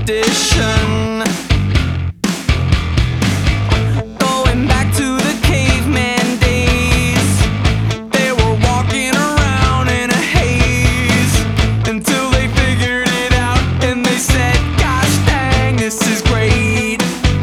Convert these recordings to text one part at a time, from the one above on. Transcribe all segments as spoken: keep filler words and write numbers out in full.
tradition. Going back to the caveman days, they were walking around in a haze until they figured it out and they said, gosh dang, this is great.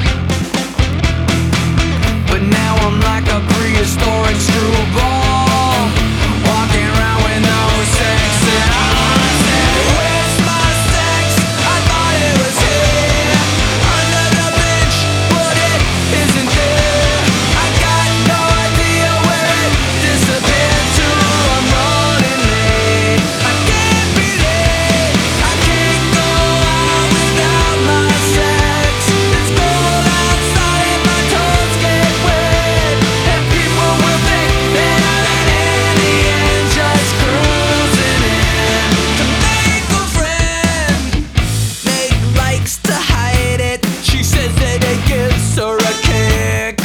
But now I'm like a prehistoric screwball, walking around with no sex at all. I said, where's my sex? I thought it was here, under the bench, but it isn't there. I got no idea where it disappeared to. I'm running late, I can't be late. I can't go out without my sex. It's cold outside and my toes get wet, and people will think that I'm an alien just cruising in to make a friend. Meg likes to hide it, she says that it gives her a kick.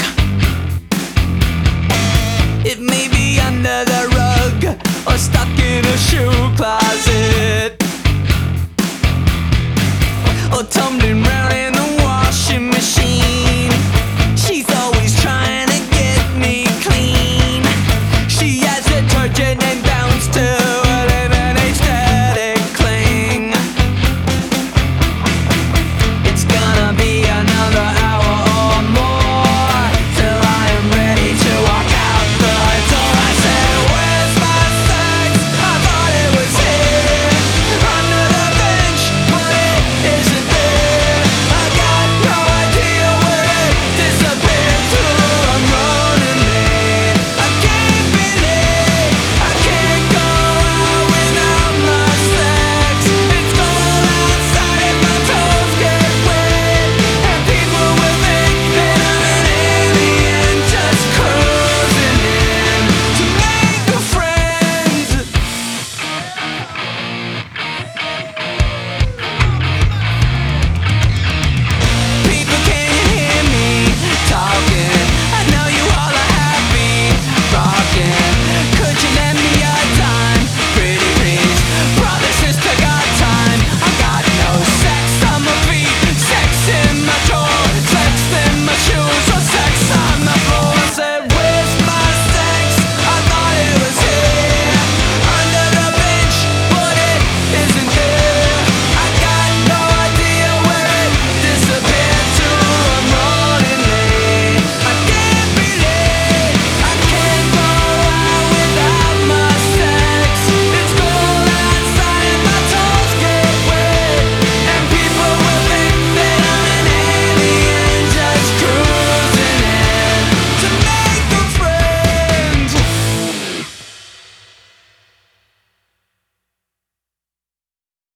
It may be under the rug or stuck in a shoe closet or tumbling